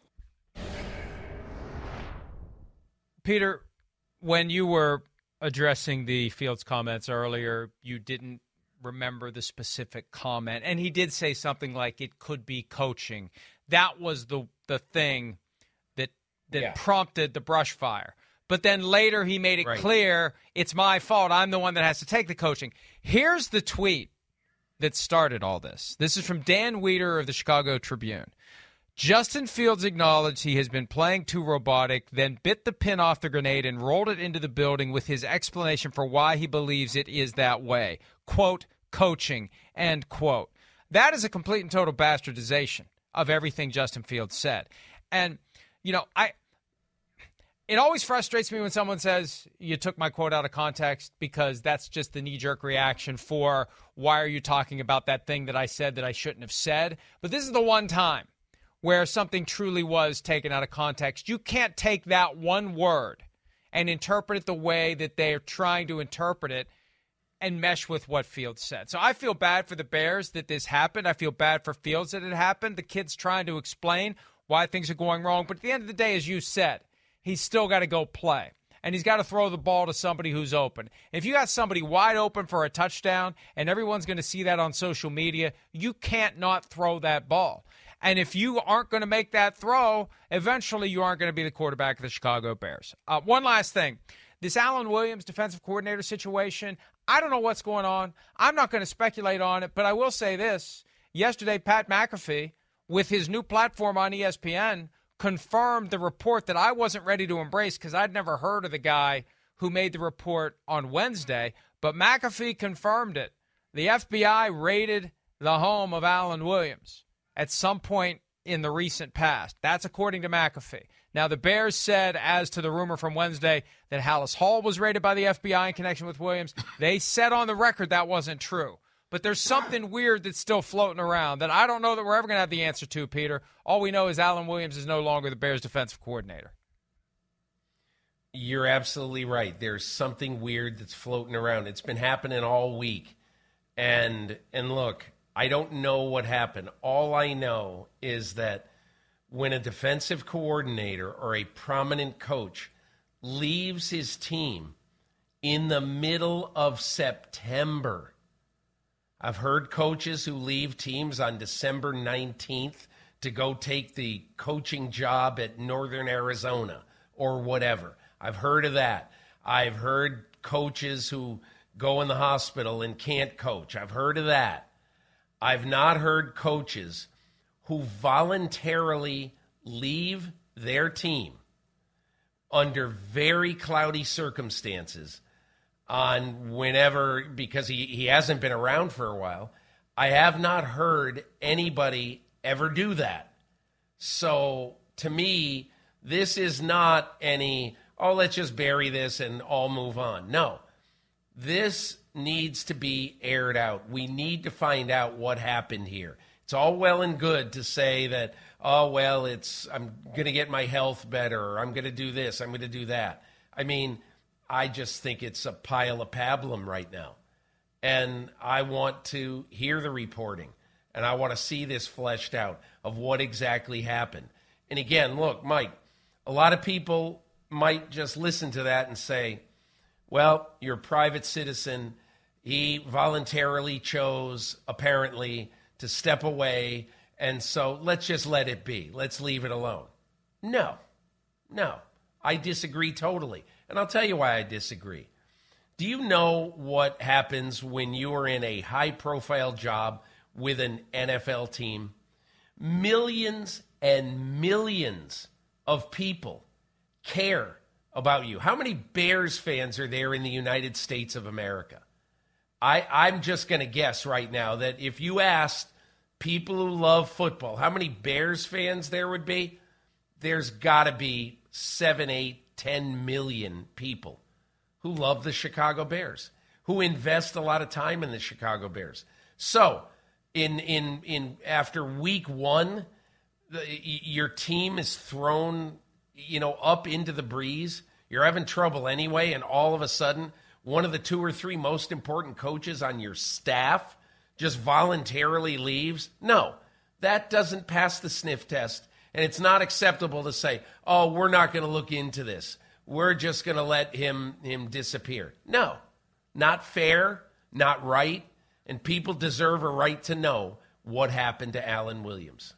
Peter, when you were addressing the Fields comments earlier, you didn't remember the specific comment, and he did say something like it could be coaching. That was the the thing that that yeah. prompted the brush fire. But then later he made it right. clear, it's my fault. I'm the one that has to take the coaching. Here's the tweet that started all this. This is from Dan Weeder of the Chicago Tribune. Justin Fields acknowledged he has been playing too robotic, then bit the pin off the grenade and rolled it into the building with his explanation for why he believes it is that way. Quote, coaching, end quote. That is a complete and total bastardization of everything Justin Fields said. And, you know, I it always frustrates me when someone says you took my quote out of context, because that's just the knee-jerk reaction for why are you talking about that thing that I said that I shouldn't have said. But this is the one time where something truly was taken out of context. You can't take that one word and interpret it the way that they're trying to interpret it and mesh with what Fields said. So I feel bad for the Bears that this happened. I feel bad for Fields that it happened. The kid's trying to explain why things are going wrong. But at the end of the day, as you said, he's still got to go play. And he's got to throw the ball to somebody who's open. If you got somebody wide open for a touchdown and everyone's going to see that on social media, you can't not throw that ball. And if you aren't going to make that throw, eventually you aren't going to be the quarterback of the Chicago Bears. Uh, one last thing. This Alan Williams defensive coordinator situation, I don't know what's going on. I'm not going to speculate on it, but I will say this. Yesterday, Pat McAfee, with his new platform on E S P N, confirmed the report that I wasn't ready to embrace because I'd never heard of the guy who made the report on Wednesday. But McAfee confirmed it. The F B I raided the home of Alan Williams at some point in the recent past. That's according to McAfee. Now, the Bears said, as to the rumor from Wednesday, that Hallis Hall was raided by the F B I in connection with Williams. They said on the record that wasn't true. But there's something weird that's still floating around that I don't know that we're ever going to have the answer to, Peter. All we know is Alan Williams is no longer the Bears' defensive coordinator. You're absolutely right. There's something weird that's floating around. It's been happening all week. And and look, I don't know what happened. All I know is that when a defensive coordinator or a prominent coach leaves his team in the middle of September, I've heard coaches who leave teams on December nineteenth to go take the coaching job at Northern Arizona or whatever. I've heard of that. I've heard coaches who go in the hospital and can't coach. I've heard of that. I've not heard coaches who voluntarily leave their team under very cloudy circumstances on whenever, because he, he hasn't been around for a while. I have not heard anybody ever do that. So to me, this is not any, oh, let's just bury this and all move on. No, this needs to be aired out. We need to find out what happened here. It's all well and good to say that, oh, well, it's I'm going to get my health better, or I'm going to do this, I'm going to do that. I mean, I just think it's a pile of pablum right now. And I want to hear the reporting, and I want to see this fleshed out of what exactly happened. And again, look, Mike, a lot of people might just listen to that and say, well, you're a private citizen. He voluntarily chose, apparently, to step away, and so let's just let it be. Let's leave it alone. No, no, I disagree totally. And I'll tell you why I disagree. Do you know what happens when you are in a high-profile job with an N F L team? Millions and millions of people care about you. How many Bears fans are there in the United States of America? I, I'm just going to guess right now that if you asked people who love football how many Bears fans there would be, there's got to be seven, eight, ten million people who love the Chicago Bears, who invest a lot of time in the Chicago Bears. So in in in after week one, the, your team is thrown, you know, up into the breeze. You're having trouble anyway, and all of a sudden, one of the two or three most important coaches on your staff just voluntarily leaves? No, that doesn't pass the sniff test. And it's not acceptable to say, oh, we're not going to look into this. We're just going to let him him disappear. No, not fair, not right. And people deserve a right to know what happened to Alan Williams.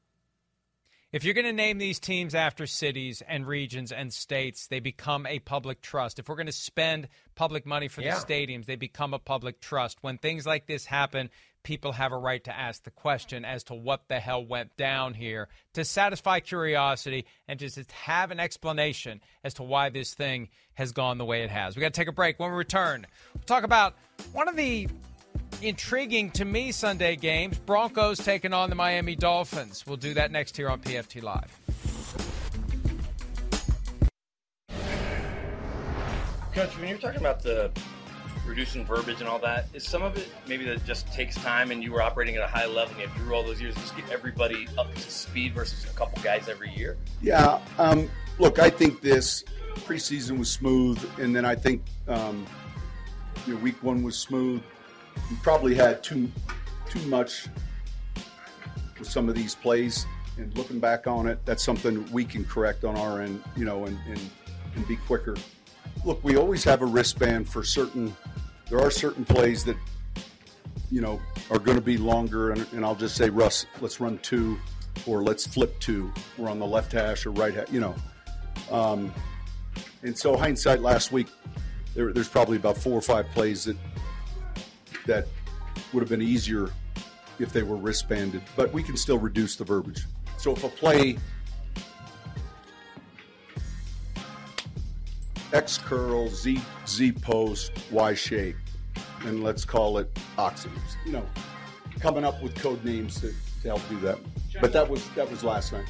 If you're going to name these teams after cities and regions and states, they become a public trust. If we're going to spend public money for yeah. the stadiums, they become a public trust. When things like this happen, people have a right to ask the question as to what the hell went down here, to satisfy curiosity and just to have an explanation as to why this thing has gone the way it has. We got to take a break. When we return, we'll talk about one of the intriguing to me Sunday games, Broncos taking on the Miami Dolphins. We'll do that next here on P F T Live. Coach, when you're talking about the reducing verbiage and all that, is some of it maybe that just takes time and you were operating at a high level and you grew all those years just get everybody up to speed versus a couple guys every year? Yeah. Um, look, I think this preseason was smooth, and then I think um, you know, week one was smooth. We probably had too too much with some of these plays, and looking back on it, that's something we can correct on our end, you know, and, and, and be quicker. Look, we always have a wristband for certain – there are certain plays that, you know, are going to be longer, and, and I'll just say, Russ, let's run two, or let's flip two. We're on the left hash or right hash, you know. Um, and so hindsight last week, there, there's probably about four or five plays that – that would have been easier if they were wristbanded, but we can still reduce the verbiage. So if a play X curl, Z Z post, Y shape, and let's call it oxidants. You know, coming up with code names to, to help do that. But that was that was last night.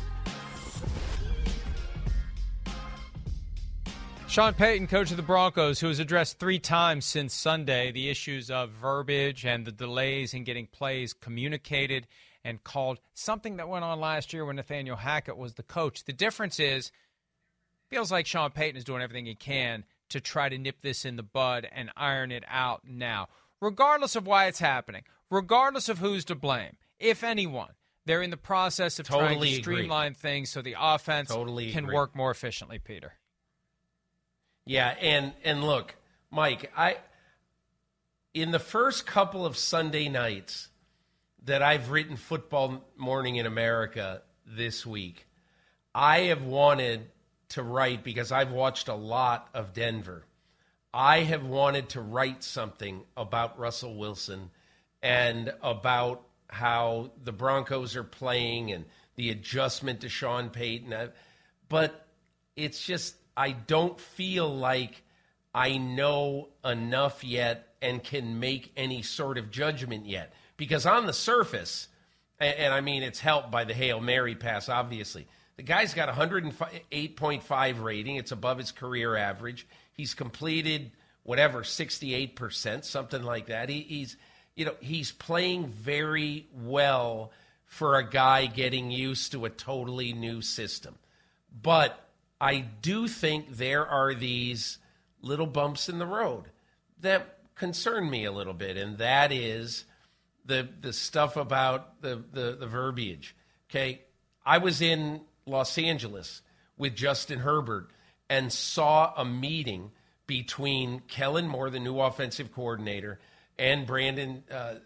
Sean Payton, coach of the Broncos, who has addressed three times since Sunday the issues of verbiage and the delays in getting plays communicated and called, something that went on last year when Nathaniel Hackett was the coach. The difference is, feels like Sean Payton is doing everything he can to try to nip this in the bud and iron it out now. Regardless of why it's happening, regardless of who's to blame, if anyone, they're in the process of totally trying to agree. streamline things so the offense totally can agree. work more efficiently, Peter. Yeah, and and look, Mike, I in the first couple of Sunday nights that I've written Football Morning in America this week, I have wanted to write, because I've watched a lot of Denver, I have wanted to write something about Russell Wilson and about how the Broncos are playing and the adjustment to Sean Payton. But it's just, I don't feel like I know enough yet and can make any sort of judgment yet. Because on the surface, and, and I mean it's helped by the Hail Mary pass, obviously, the guy's got a oh eight point five rating. It's above his career average. He's completed, whatever, sixty-eight percent, something like that. He, he's, you know, he's playing very well for a guy getting used to a totally new system. But I do think there are these little bumps in the road that concern me a little bit, and that is the the stuff about the, the, the verbiage. Okay, I was in Los Angeles with Justin Herbert and saw a meeting between Kellen Moore, the new offensive coordinator, and Brandon, uh,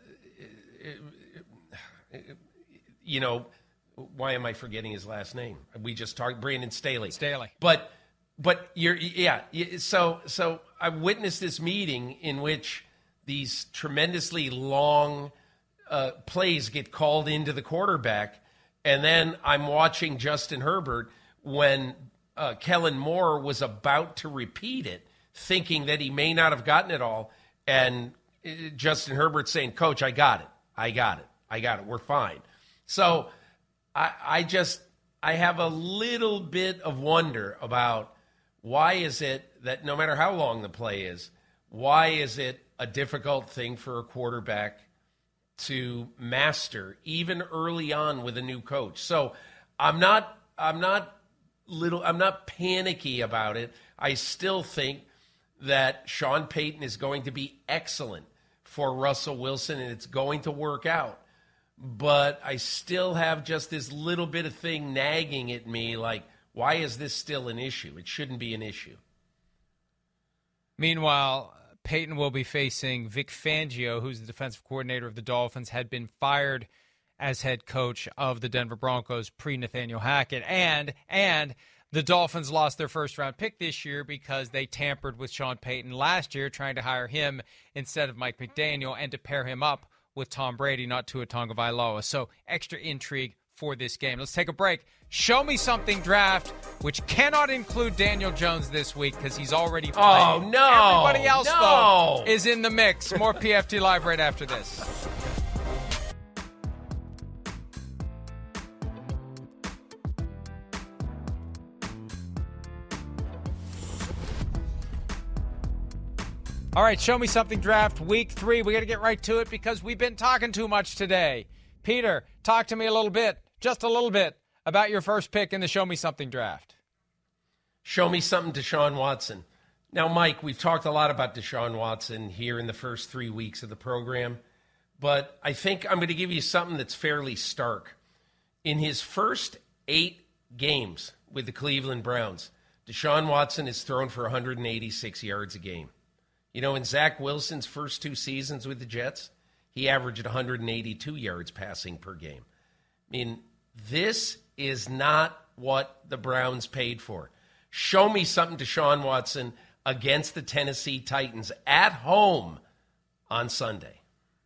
you know, why am I forgetting his last name? We just talked Brandon Staley. Staley. But but you're yeah. So so I witnessed this meeting in which these tremendously long uh, plays get called into the quarterback, and then I'm watching Justin Herbert when uh, Kellen Moore was about to repeat it, thinking that he may not have gotten it all, and Justin Herbert saying, "Coach, I got it. I got it. I got it. We're fine." So I, I just, I have a little bit of wonder about why is it that no matter how long the play is, why is it a difficult thing for a quarterback to master, even early on with a new coach? So I'm not, I'm not little, I'm not panicky about it. I still think that Sean Payton is going to be excellent for Russell Wilson, and it's going to work out. But I still have just this little bit of thing nagging at me, like, why is this still an issue? It shouldn't be an issue. Meanwhile, Payton will be facing Vic Fangio, who's the defensive coordinator of the Dolphins, had been fired as head coach of the Denver Broncos pre-Nathaniel Hackett. And, and the Dolphins lost their first-round pick this year because they tampered with Sean Payton last year, trying to hire him instead of Mike McDaniel and to pair him up with Tom Brady, not Tua Tagovailoa. So extra intrigue for this game. Let's take a break. Show me something draft, which cannot include Daniel Jones this week because he's already played. Oh, no. Everybody else, no. though, is in the mix. More P F T Live right after this. All right, show me something draft week three. We got to get right to it because we've been talking too much today. Peter, talk to me a little bit, just a little bit, about your first pick in the show me something draft. Show me something, Deshaun Watson. Now, Mike, we've talked a lot about Deshaun Watson here in the first three weeks of the program, but I think I'm going to give you something that's fairly stark. In his first eight games with the Cleveland Browns, Deshaun Watson has thrown for one hundred eighty-six yards a game. You know, in Zach Wilson's first two seasons with the Jets, he averaged one hundred eighty-two yards passing per game. I mean, this is not what the Browns paid for. Show me something, Deshaun Watson, against the Tennessee Titans at home on Sunday.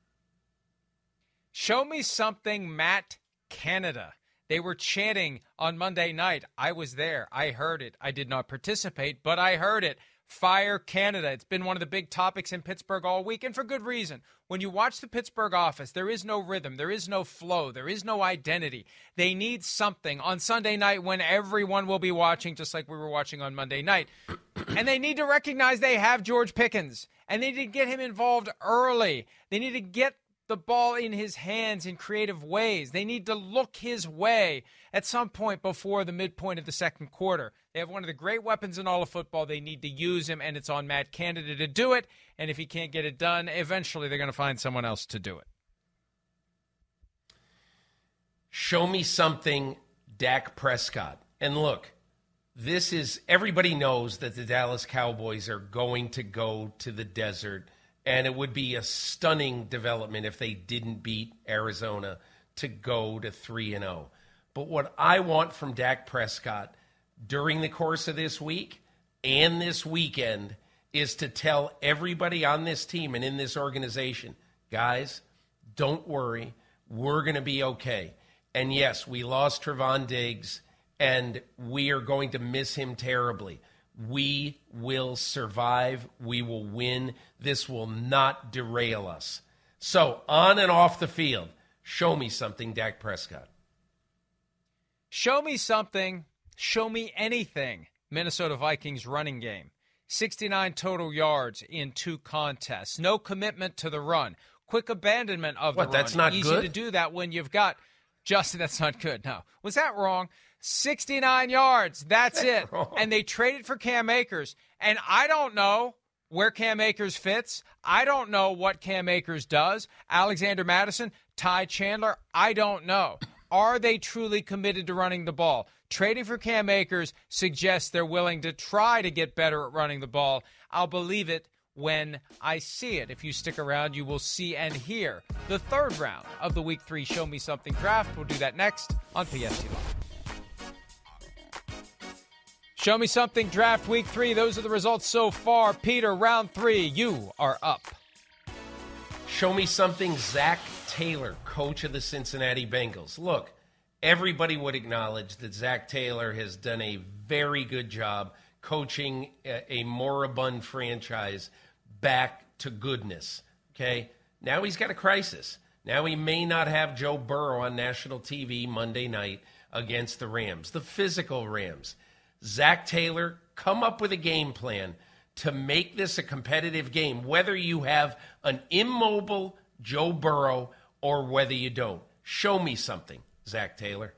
Show me something, Matt Canada. They were chanting on Monday night. I was there. I heard it. I did not participate, but I heard it Fire Canada. It's been one of the big topics in Pittsburgh all week, and for good reason. When you watch the Pittsburgh office, there is no rhythm, there is no flow, there is no identity. They need something on Sunday night when everyone will be watching, just like we were watching on Monday night. And they need to recognize they have George Pickens, and they need to get him involved early. They need to get the ball in his hands in creative ways. They need to look his way at some point before the midpoint of the second quarter. They have one of the great weapons in all of football. They need to use him, and it's on Matt Canada to do it. And if he can't get it done, eventually they're going to find someone else to do it. Show me something, Dak Prescott. And look, this is, everybody knows that the Dallas Cowboys are going to go to the desert, and it would be a stunning development if they didn't beat Arizona to go to three and oh. But what I want from Dak Prescott during the course of this week and this weekend is to tell everybody on this team and in this organization, guys, don't worry, we're going to be okay. And yes, we lost Trevon Diggs, and we are going to miss him terribly. We will survive. We will win. This will not derail us. So, on and off the field, show me something, Dak Prescott. Show me something. Show me anything. Minnesota Vikings running game. sixty-nine total yards in two contests. No commitment to the run. Quick abandonment of what, the run. That's not Easy good? to do that when you've got Justin, that's not good. No. Was that wrong? sixty-nine yards. That's it. And they traded for Cam Akers. And I don't know where Cam Akers fits. I don't know what Cam Akers does. Alexander Mattison, Ty Chandler, I don't know. Are they truly committed to running the ball? Trading for Cam Akers suggests they're willing to try to get better at running the ball. I'll believe it when I see it. If you stick around, you will see and hear the third round of the Week three Show Me Something draft. We'll do that next on P F T Live. Show Me Something draft Week three. Those are the results so far. Peter, round three, you are up. Show me something, Zach Taylor, coach of the Cincinnati Bengals. Look, everybody would acknowledge that Zach Taylor has done a very good job coaching a, a moribund franchise back to goodness, okay? Now he's got a crisis. Now he may not have Joe Burrow on national T V Monday night against the Rams, the physical Rams. Zach Taylor, come up with a game plan to make this a competitive game, whether you have an immobile Joe Burrow or whether you don't. Show me something, Zach Taylor.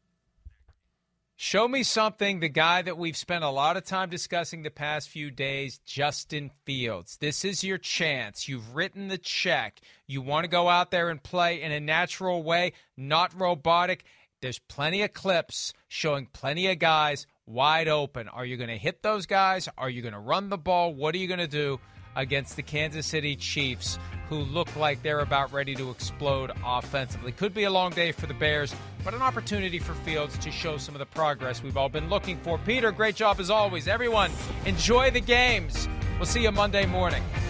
Show me something, the guy that we've spent a lot of time discussing the past few days, Justin Fields. This is your chance. You've written the check. You want to go out there and play in a natural way, not robotic. There's plenty of clips showing plenty of guys wide open. Are you going to hit those guys? Are you going to run the ball? What are you going to do against the Kansas City Chiefs, who look like they're about ready to explode offensively? Could be a long day for the Bears, but an opportunity for Fields to show some of the progress we've all been looking for. Peter, great job as always. Everyone, enjoy the games. We'll see you Monday morning.